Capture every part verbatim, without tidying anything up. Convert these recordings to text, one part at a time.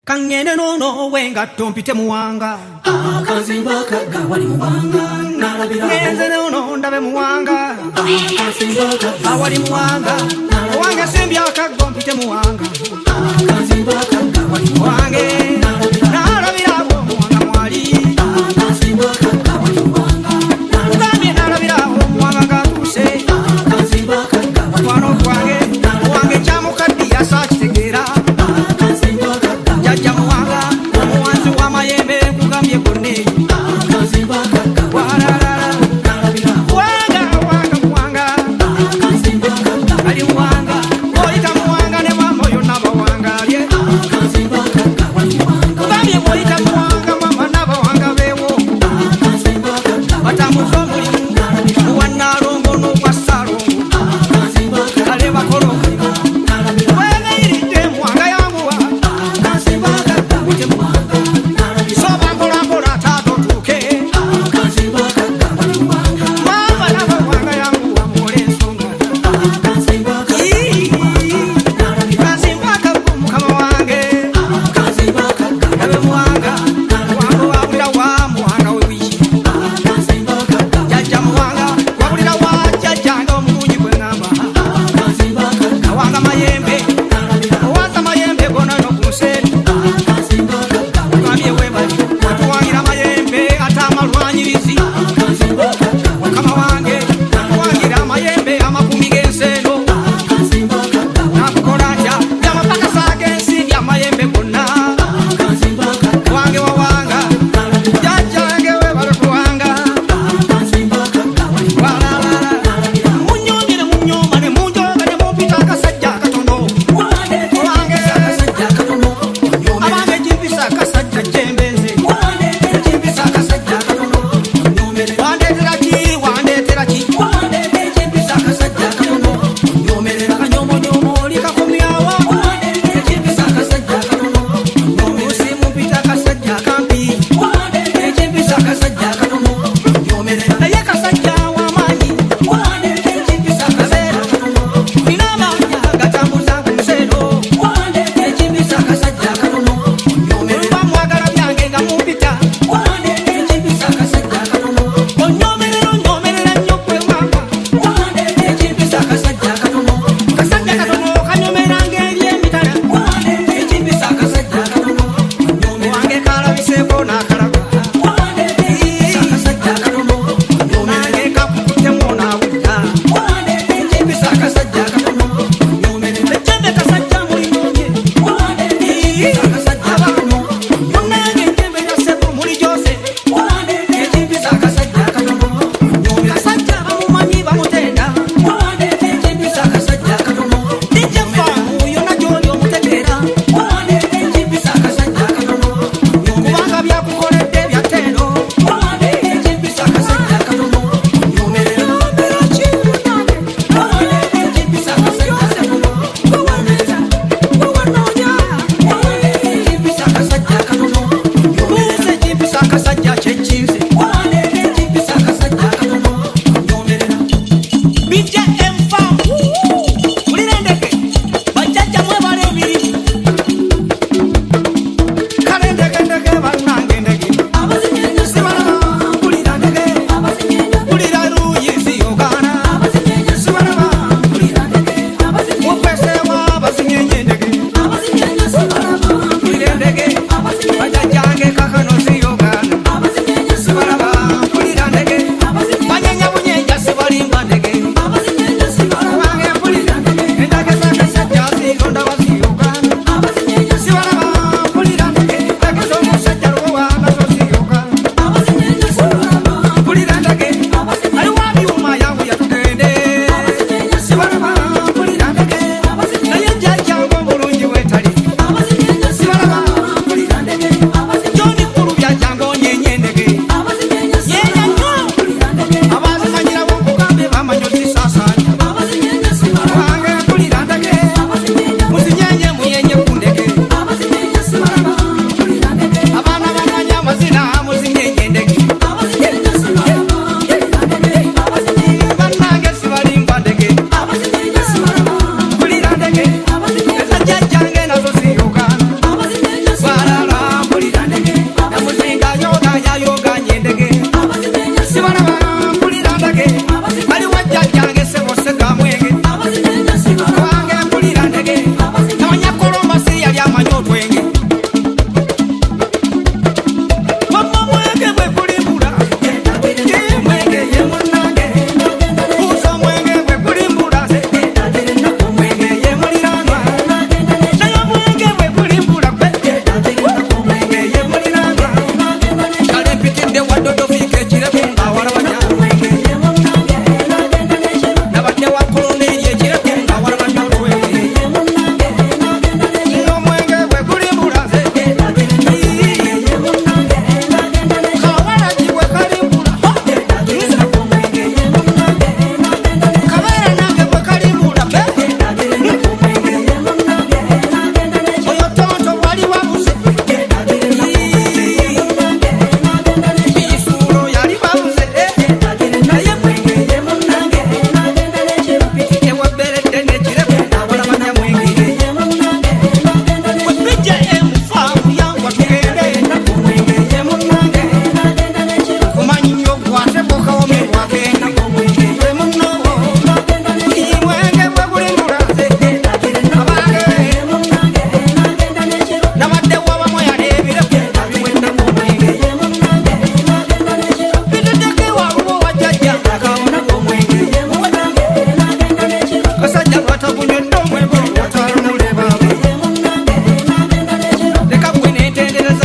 Kangene nono wenga tompite muwanga akazimba kaga wali muwanga nalabira ngenze nono ndabe muwanga akazimba kaga wali muwanga wange simbya akagompite muwanga akazimba kaga wali muwange nalabira abo muwanga mwali akazimba kaga wali muwanga nalabira nalabira abo muwanga gatuse akazimba kaga wali kwano kwange wange kyamukaddi yasakitegera Jaja muwanga, omuwanzi w'amayembe nkugambye bonna eyo akazimba kaga walalala wanga wanga muwanga akazimba kaga ali muwanga oyita muwanga ne mama oyo n'abawangalye akazimba kaga wali muwanga nkugambye oyita muwanga mama n'abawanga beewo akazimba kaga batamuza omulimu muwa Nalongo n'ogwa Ssaalongo akazimba kaga kale bakolo nalabira weegayiridde muwanga yamuwa akazimba kaga wali muwanga nalabira soba mpola mpola taata otuuke akazimba kaga wali muwanga mama n'abawanga yamuwa muwola ensonga akazimba kaga Kazimba kagu mukama wange akazimba kaga Nabe muwanga Muwanga wabulira wa muwanga wewiyi akazimba kaga Jajja muwanga wabulira wa jajjanga omulungi gwe ngamba akazimba kaga Awanga mayembe Owaza mayembe gona n'okunseri akazimba kaga Ogambye webali Watuwangira mayembe ate amalwanyirizi akazimba kaga Mukama wange Watuwangira amayembe amakumi g'enseno akazimba kaga Nakukola ntya Byamapakasa g'ensi amayembe gonna akazimba kaga Wange wawanga Jajjange webale kuwanga akazimba kaga wali Walalala Munyongere munyoma ne munjoga ne mumpita akasajja akatono muwanga Owange akasajja katono onyome abange kimpisa akasajja jembenze muwanga kimpisa akasajja akatono onyomere Wandeetera ki wandeetera ki muwanga ekimpisa akasajja katono onyomerera Kanyomonyomo oli kakomyawo muwanga ekimpisa akasajja katono onyomere Musi mumpita akasajja akampi muwanga Ekimpisa akasajja katono onyomerera naye kasajja w'amaanyi muwanga Ekimpisa akaseera Nina amaanyi agatambuza ku museero muwanga Ekimpisa akasajja katono onyomerera Oluva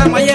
maye